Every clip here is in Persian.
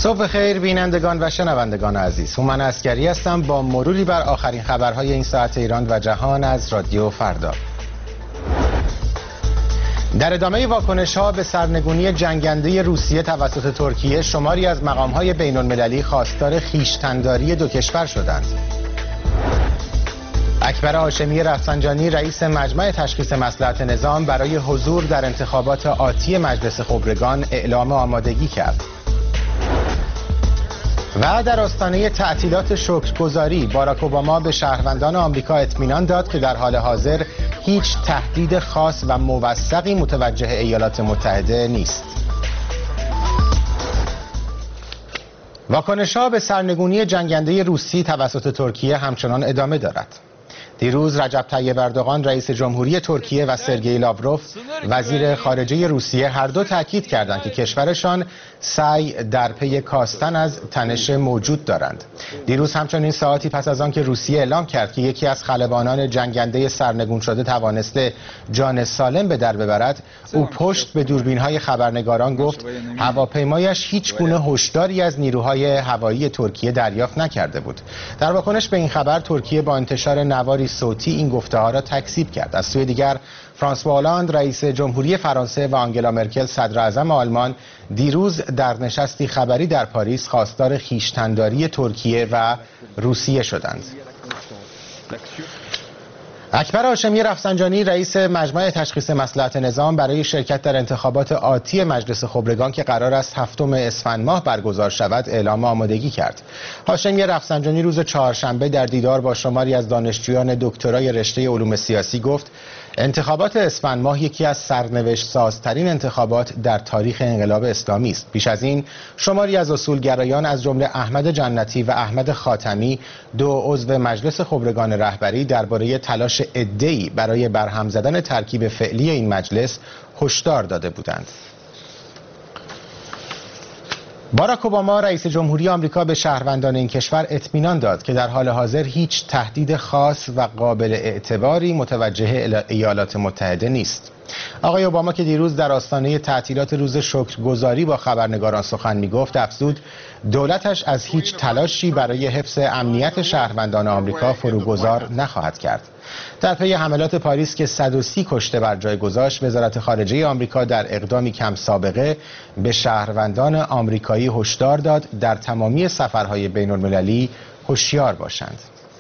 صبح خیر بینندگان و شنوندگان عزیز، هومن عسکری هستم با مروری بر آخرین خبرهای این ساعت ایران و جهان از رادیو فردا. در ادامه واکنش‌ها به سرنگونی جنگنده روسیه توسط ترکیه، شماری از مقام‌های بین‌المللی خواستار خویشتن‌داری دو کشور شدند. اکبر هاشمی رفسنجانی رئیس مجمع تشخیص مصلحت نظام برای حضور در انتخابات آتی مجلس خبرگان اعلام آمادگی کرد. و در آستانه تعطیلات شکرگزاری، باراک اوباما به شهروندان آمریکا اطمینان داد که در حال حاضر هیچ تهدید خاص و موثقی متوجه ایالات متحده نیست. واکنش‌ها به سرنگونی جنگنده روسی توسط ترکیه همچنان ادامه دارد. دیروز رجب طیب اردوغان رئیس جمهوری ترکیه و سرگئی لاوروف وزیر خارجه روسیه هر دو تاکید کردند که کشورشان سعی در پی کاستن از تنش موجود دارند. دیروز همچنین ساعتی پس از آن که روسیه اعلام کرد که یکی از خلبانان جنگنده سرنگون شده توانسته جان سالم به در ببرد، او پشت به دوربین‌های خبرنگاران گفت هواپیمایش هیچ گونه هشداری از نیروهای هوایی ترکیه دریافت نکرده بود. در واکنش به این خبر، ترکیه با انتشار نواری صوتی این گفته‌ها را تکذیب کرد. از سوی دیگر، فرانسوا هولند رئیس جمهوری فرانسه و آنگلا مرکل صدر اعظم آلمان دیروز در نشستی خبری در پاریس خواستار خویشتن‌داری ترکیه و روسیه شدند. اکبر هاشمی رفسنجانی رئیس مجمع تشخیص مصلحت نظام برای شرکت در انتخابات آتی مجلس خبرگان که قرار است 7 اسفند ماه برگزار شود اعلام آمادگی کرد. هاشمی رفسنجانی روز چهارشنبه در دیدار با شماری از دانشجویان دکترای رشته علوم سیاسی گفت انتخابات اسفند ماه یکی از سرنوشت سازترین انتخابات در تاریخ انقلاب اسلامی است. پیش از این شماری از اصولگرایان از جمله احمد جنتی و احمد خاتمی، دو عضو مجلس خبرگان رهبری، درباره تلاش عده‌ای برای برهم زدن ترکیب فعلی این مجلس هشدار داده بودند. باراک اوباما رئیس جمهوری آمریکا به شهروندان این کشور اطمینان داد که در حال حاضر هیچ تهدید خاص و قابل اعتباری متوجه ایالات متحده نیست. آقای اوباما که دیروز در آستانه تعطیلات روز شکرگزاری با خبرنگاران سخن می‌گفت، افزود دولتش از هیچ تلاشی برای حفظ امنیت شهروندان آمریکا فروگذار نخواهد کرد. در پی حملات پاریس که 130 کشته بر جای گذاشت، وزارت خارجه آمریکا در اقدامی کم سابقه به شهروندان آمریکایی هشدار داد در تمامی سفرهای بین‌المللی هوشیار باشند.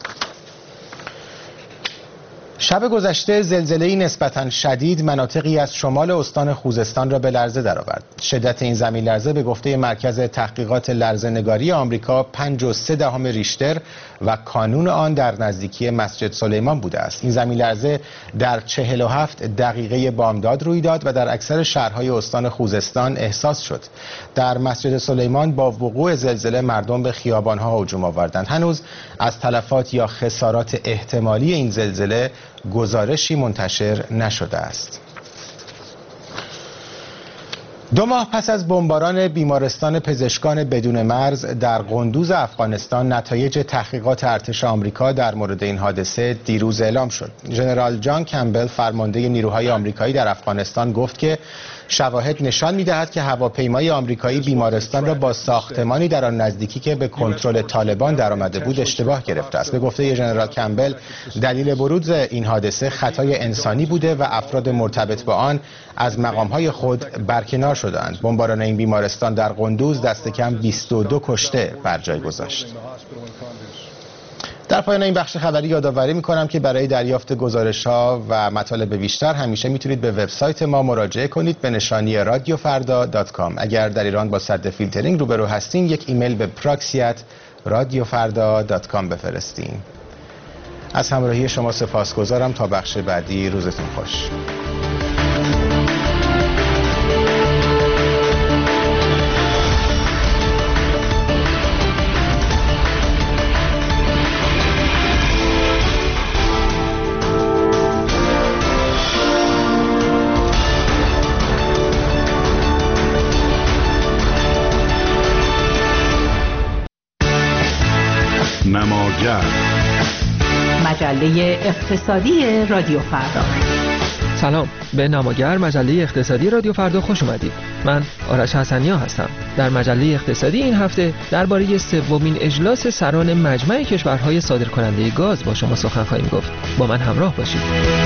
شب گذشته زلزله‌ای نسبتاً شدید مناطقی از شمال استان خوزستان را به لرزه درآورد. شدت این زمین لرزه به گفته مرکز تحقیقات لرزه‌نگاری آمریکا 5.3 ریشتر و کانون آن در نزدیکی مسجد سلیمان بوده است. این زمین لرزه در 47 دقیقه بامداد روی داد و در اکثر شهرهای استان خوزستان احساس شد. در مسجد سلیمان با وقوع زلزله مردم به خیابان‌ها هجوم آوردند. هنوز از تلفات یا خسارات احتمالی این زلزله گزارشی منتشر نشده است. 2 ماه پس از بمباران بیمارستان پزشکان بدون مرز در قندوز افغانستان، نتایج تحقیقات ارتش آمریکا در مورد این حادثه دیروز اعلام شد. ژنرال جان کمبل، فرمانده نیروهای آمریکایی در افغانستان، گفت که شواهد نشان می‌دهد که هواپیمای آمریکایی بیمارستان را با ساختمانی در آن نزدیکی که به کنترل طالبان درآمده بود اشتباه گرفته است. به گفته ژنرال کمبل، دلیل بروز این حادثه خطای انسانی بوده و افراد مرتبط با آن از مقام‌های خود برکنار شدند. بمباران این بیمارستان در قندوز دست کم 22 کشته بر جای گذاشت. در پایان این بخش خبری یادآوری می‌کنم که برای دریافت گزارش‌ها و مطالب بیشتر همیشه میتونید به وبسایت ما مراجعه کنید به نشانی radiofarda.com. اگر در ایران با سد فیلترینگ روبرو هستین، یک ایمیل به proxy@radiofarda.com بفرستین. از همراهی شما سپاسگزارم. تا بخش بعدی روزتون خوش. نماگر، مجله اقتصادی رادیو فردا. سلام، به نماگر مجله اقتصادی رادیو فردا خوش اومدید. من آرش حسنیا هستم. در مجله اقتصادی این هفته درباره سومین اجلاس سران مجمع کشورهای صادرکننده گاز با شما سخن خواهیم گفت. با من همراه باشید.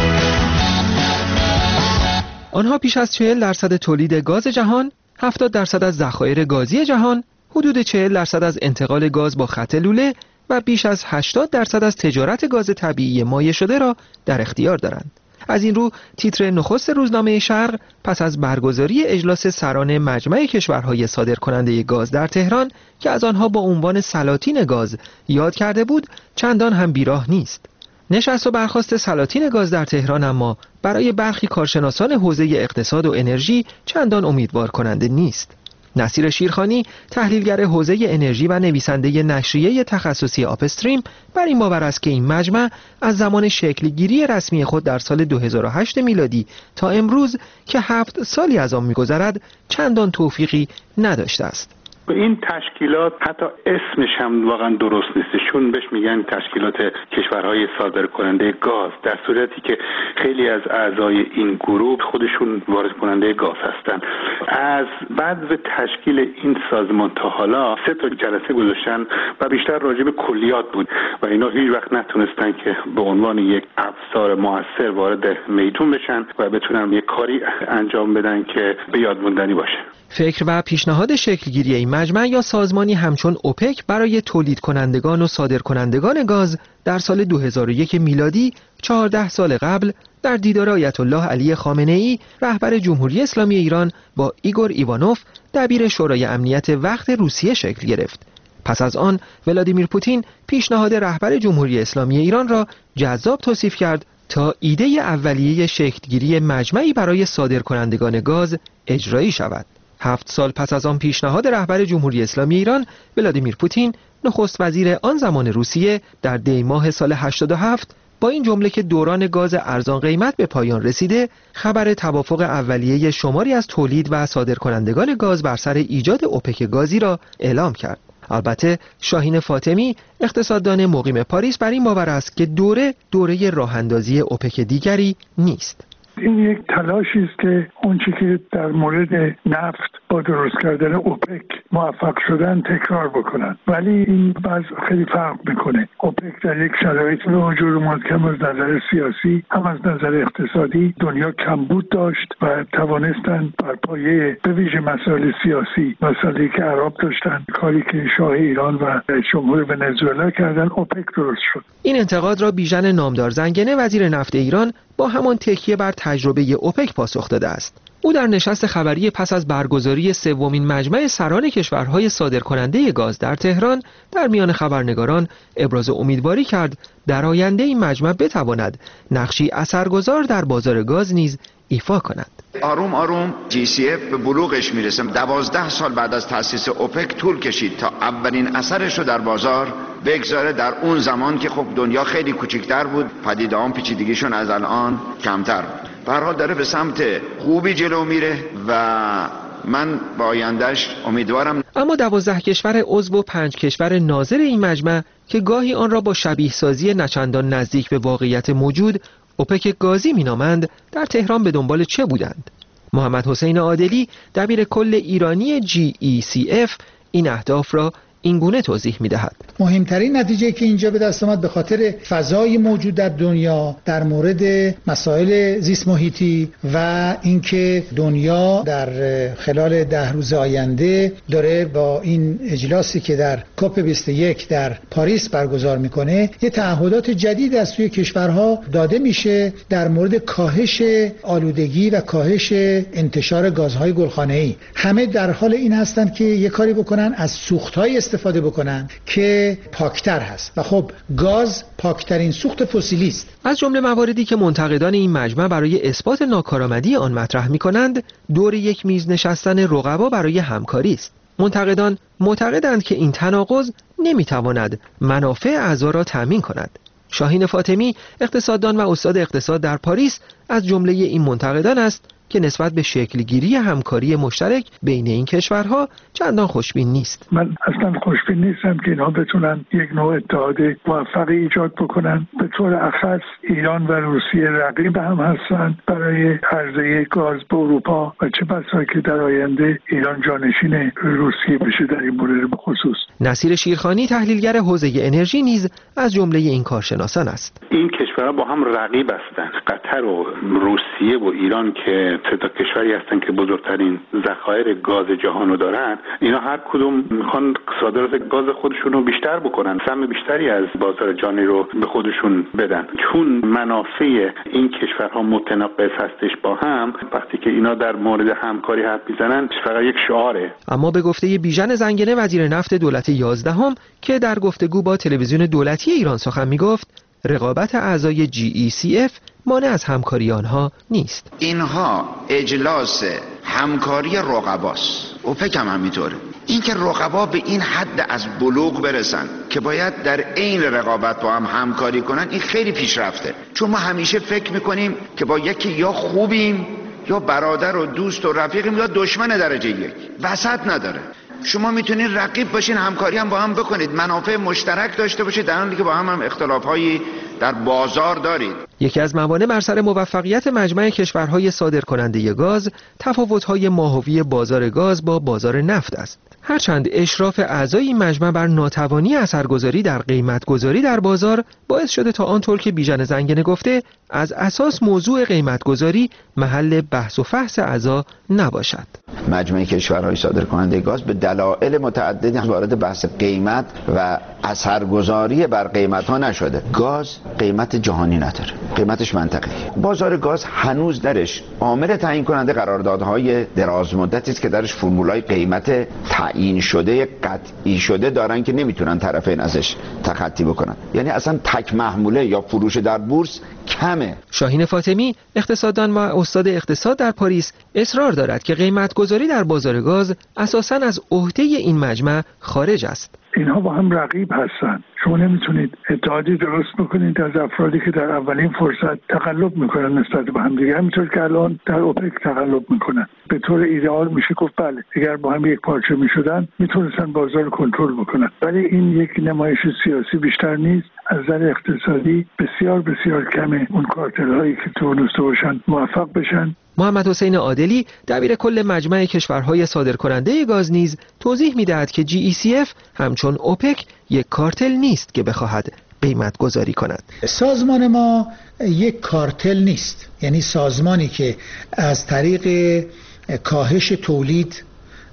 آنها پیش از 40% تولید گاز جهان، 70% از ذخایر گازی جهان، حدود 40% از انتقال گاز با خط لوله و بیش از 80% از تجارت گاز طبیعی مایع شده را در اختیار دارند. از این رو تیتر نخست روزنامه شرق پس از برگزاری اجلاس سران مجمع کشورهای صادرکننده گاز در تهران که از آنها با عنوان سلاطین گاز یاد کرده بود چندان هم بیراه نیست. نشست و برخاست سلاطین گاز در تهران اما برای برخی کارشناسان حوزه اقتصاد و انرژی چندان امیدوار کننده نیست. نصیر شیرخانی، تحلیلگر حوزه انرژی و نویسنده نشریه تخصصی آپستریم، بر این باور است که این مجمع از زمان شکلگیری رسمی خود در سال 2008 میلادی تا امروز که 7 سالی از آن می‌گذرد چندان توفیقی نداشته است. این تشکیلات حتی اسمش هم واقعا درست نیست، چون بهش میگن تشکیلات کشورهای صادرکننده گاز، در صورتی که خیلی از اعضای این گروه خودشون وارد کننده گاز هستن. از بعد تشکیل این سازمان تا حالا 3 جلسه گذاشتن و بیشتر راجع به کلیات بود و اینا هیچ وقت نتونستن که به عنوان یک ابزار موثر وارد میدون بشن و بتونن یک کاری انجام بدن که به یاد موندنی باشه. فکر و پیشنهاد شکلگیری این مجمع یا سازمانی همچون اوپک برای تولید کنندگان و صادر کنندگان گاز در سال 2001 میلادی 14 سال قبل در دیدار آیت الله علی خامنه‌ای رهبر جمهوری اسلامی ایران با ایگور ایوانوف دبیر شورای امنیت وقت روسیه شکل گرفت. پس از آن ولادیمیر پوتین پیشنهاد رهبر جمهوری اسلامی ایران را جذاب توصیف کرد تا ایده اولیه شکلگیری مجمعی برای صادر کنندگان گاز اجرایی شود. 7 سال پس از آن پیشنهاد رهبر جمهوری اسلامی ایران ولادیمیر پوتین نخست وزیر آن زمان روسیه در دی ماه سال 87 با این جمله که دوران گاز ارزان قیمت به پایان رسیده خبر توافق اولیه شماری از تولید و صادرکنندگان گاز بر سر ایجاد اوپک گازی را اعلام کرد. البته شاهین فاطمی اقتصاددان مقیم پاریس بر این باور است که دوره راه اندازی اوپک دیگری نیست. این یک تلاشی است که اونچه که در مورد نفت با درست کردن اوپک موفق شدن تکرار بکنن، ولی این باز خیلی فرق میکنه. اوپک در یک شرایطی به وجود اومد که هم از نظر سیاسی هم از نظر اقتصادی دنیا کمبود داشت و توانستن بر پایه به ویژه مسائل سیاسی، مسائلی که عرب داشتن، کاری که شاه ایران و جمهور ونزوئلا کردن، اوپک درست شد. این انتقاد را بیژن نامدار زنگنه وزیر نفت ایران با همان تکیه بر تجربه اوپک پاسخ داده است. او در نشست خبری پس از برگزاری سومین مجمع سران کشورهای صادرکننده گاز در تهران در میان خبرنگاران ابراز امیدواری کرد در آینده این مجمع بتواند نقشی اثرگذار در بازار گاز نیز ایفا کند. آروم آروم GCF به بلوغش میرسه. 12 سال بعد از تأسیس اوپک طول کشید تا اولین اثرش رو در بازار بگذاره، در اون زمان که خب دنیا خیلی کوچکتر بود، پدیده‌ها پیچیدگیشون از الان کمتر بود. به هر حال داره به سمت خوبی جلو میره و من با آیندهش امیدوارم. اما 12 کشور عضو و 5 کشور ناظر این مجمع که گاهی آن را با شبیه سازی نچندان نزدیک به واقعیت موجود اوپک گازی مینامند، در تهران به دنبال چه بودند؟ محمد حسین عادلی دبیر کل ایرانی GECF این اهداف را این گونه توضیح می‌دهد. مهمترین نتیجه که اینجا به دست آمد به خاطر فضای موجود در دنیا در مورد مسائل زیست محیطی و اینکه دنیا در خلال 10 روز آینده داره با این اجلاسی که در کاپ 21 در پاریس برگزار میکنه یه تعهدات جدید از سوی کشورها داده میشه در مورد کاهش آلودگی و کاهش انتشار گازهای گلخانه‌ای. همه در حال این هستند که یه کاری بکنن از سوخت‌های استفاده بکنن که پاکتر هست و خب گاز پاکترین سوخت فسیلی است. از جمله مواردی که منتقدان این مجمع برای اثبات ناکارآمدی آن مطرح می‌کنند دور یک میز نشستن رقبا برای همکاری است. منتقدان معتقدند که این تناقض نمی‌تواند منافع اعضا را تامین کند. شاهین فاطمی اقتصاددان و استاد اقتصاد در پاریس از جمله این منتقدان است که نسبت به شکلگیری همکاری مشترک بین این کشورها چندان خوشبین نیست. من اصلا خوشبین نیستم که اینها بتونن یک نوع اتحاد موفقی ایجاد بکنن. به طور اخص ایران و روسیه رقیب هم هستند برای عرضه گاز به اروپا و چه بسا که در آینده ایران جانشین روسیه بشه در این مورد به خصوص. نصیر شیرخانی تحلیلگر حوزه انرژی نیز از جمله این کارشناسان است. این کشورها با هم رقیب هستند. قطر و روسیه و ایران که سه تا کشوری هستند که بزرگترین ذخایر گاز جهان رو دارن، اینا هر کدوم میخوان صادرات گاز خودشون رو بیشتر بکنن، سهم بیشتری از بازار جهانی رو به خودشون بدن. چون منافع این کشورها متناقض هستش با هم، وقتی که اینا در مورد همکاری حرف میزنن فقط یک شعاره. اما به گفته بیژن زنگنه وزیر نفت دولت 11 که در گفتگو با تلویزیون دولتی ایران سخن میگفت، رقابت اعضای GECF مانع از همکاری آنها نیست. اینها اجلاس همکاری رقباست. اوپک هم همینطوره. اینکه رقبا به این حد از بلوغ برسن که باید در عین رقابت با هم همکاری کنن، این خیلی پیشرفته. چون ما همیشه فکر میکنیم که با یکی یا خوبیم یا برادر و دوست و رفیقیم یا دشمن درجه یک، وسط نداره. شما میتونید رقیب باشین، همکاری هم با هم بکنید، منافع مشترک داشته باشید، در حالی که با هم اختلاف‌هایی در بازار دارید. یکی از موانع بر سر موفقیت مجمع کشورهای صادرکننده گاز تفاوت‌های ماهوی بازار گاز با بازار نفت است. هرچند اشراف اعضای این مجمع بر ناتوانی اثرگذاری در قیمت‌گذاری در بازار باعث شده تا آنطور که بیژن زنگنه گفته، از اساس موضوع قیمت‌گذاری محل بحث و فحص اعضا نباشد. مجمع کشورهای صادرکننده گاز به دلایل متعددی وارد بحث قیمت و اثرگذاری بر قیمت‌ها نشده. گاز قیمت جهانی نداره، قیمتش منطقه‌ای. بازار گاز هنوز درش عامل تعیین کننده قراردادهای دراز مدتی است که درش فرمولای قیمت تعیین شده قطعی شده دارن که نمیتونن طرفین ازش تخطی بکنن. یعنی اصلا تک محموله یا فروش در بورس کمه. شاهین فاطمی، اقتصاددان و استاد اقتصاد در پاریس، اصرار دارد که قیمت‌گذاری در بازار گاز اساساً از عهده این مجمع خارج است. اینها با هم رقیب هستن. شما نمیتونید اتحادی درست بکنید از افرادی که در اولین فرصت تقلب میکنن نسبت به هم دیگه، همینطور که الان در اوپک تقلب میکنن. به طور ایدئال میشه گفت بله، اگر با هم یک پارچه میشدن میتونستن بازار رو کنترل بکنن، ولی این یک نمایش سیاسی بیشتر نیست. از نظر اقتصادی بسیار بسیار کمه اون کارتل هایی که تونسته باشن موفق بشن. محمد حسین عادلی، دبیر کل مجمع کشورهای صادرکننده گاز نیز توضیح می‌دهد که GECF همچون اوپک یک کارتل نیست که بخواهد قیمت گذاری کند. سازمان ما یک کارتل نیست، یعنی سازمانی که از طریق کاهش تولید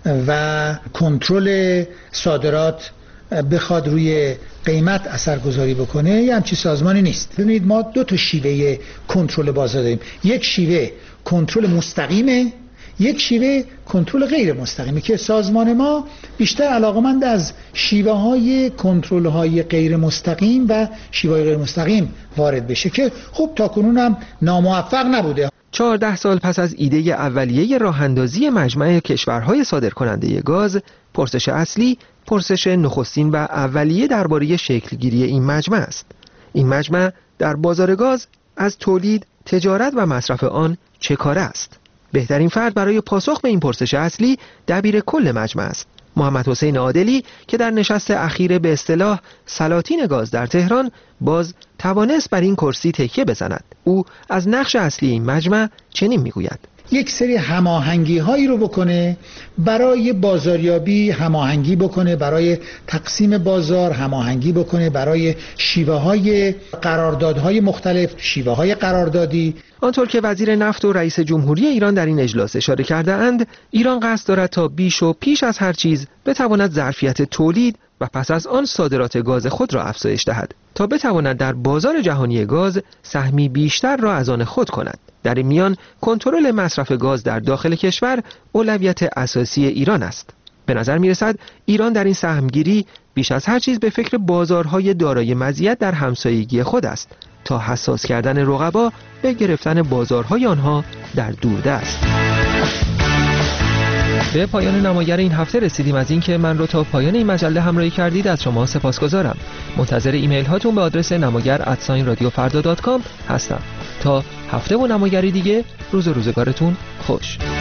و کنترل صادرات بخواد روی قیمت اثرگذاری بکنه، یه همچین سازمانی نیست. ببینید ما دو تا شیوه کنترل بازار داریم. یک شیوه کنترل مستقیمه، یک شیوه کنترل غیر مستقیمه که سازمان ما بیشتر علاقمند از شیوه های کنترل های غیر مستقیم و شیوه های غیر مستقیم وارد بشه که خب تاکنون هم ناموفق نبوده. 14 سال پس از ایده اولیه راه اندازی مجمع کشورهای صادرکننده گاز، پرسش اصلی پرسش نخستین و اولیه درباره شکلگیری این مجمع است. این مجمع در بازار گاز از تولید، تجارت و مصرف آن چه کاره است؟ بهترین فرد برای پاسخ به این پرسش اصلی دبیر کل مجمع است. محمد حسین عادلی که در نشست اخیر به اصطلاح سلاطین گاز در تهران باز توانست بر این کرسی تکیه بزند. او از نقش اصلی این مجمع چنین میگوید: یک سری هماهنگی هایی رو بکنه برای بازاریابی، هماهنگی بکنه برای تقسیم بازار، هماهنگی بکنه برای شیوه های قراردادهای مختلف، شیوه های قراردادی. آنطور که وزیر نفت و رئیس جمهوری ایران در این اجلاس اشاره کرده اند، ایران قصد دارد تا بیش و پیش از هر چیز بتواند ظرفیت تولید و پس از آن صادرات گاز خود را افزایش دهد تا بتواند در بازار جهانی گاز سهمی بیشتر را از آن خود کند. در این میان کنترل مصرف گاز در داخل کشور اولویت اساسی ایران است. به نظر می رسد ایران در این سهمگیری بیش از هر چیز به فکر بازارهای دارای مزیت در همسایگی خود است تا حساس کردن رقبا به گرفتن بازارهای آنها در دوردست. به پایان نماگر این هفته رسیدیم. از اینکه من رو تا پایان این مجله همراهی کردید از شما سپاسگزارم. منتظر ایمیل هاتون به آدرس namagar@radiofarda.com هستم. تا هفته و نماگری دیگه، روز و روزگارتون خوش.